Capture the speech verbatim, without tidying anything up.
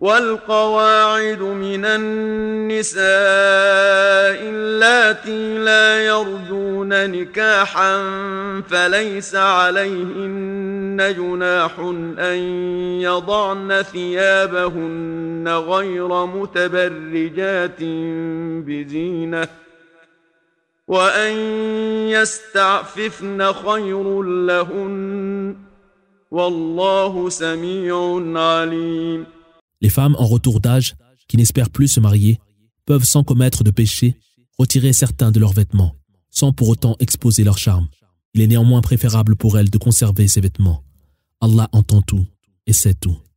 والقواعد من النساء اللاتي لا يرجون نكاحا فليس عليهن جناح أن يضعن ثيابهن غير متبرجات بزينة وأن يستعففن خير لهن والله سميع عليم. Les femmes en retour d'âge, qui n'espèrent plus se marier, peuvent sans commettre de péché, retirer certains de leurs vêtements, sans pour autant exposer leur charme. Il est néanmoins préférable pour elles de conserver ces vêtements. Allah entend tout et sait tout.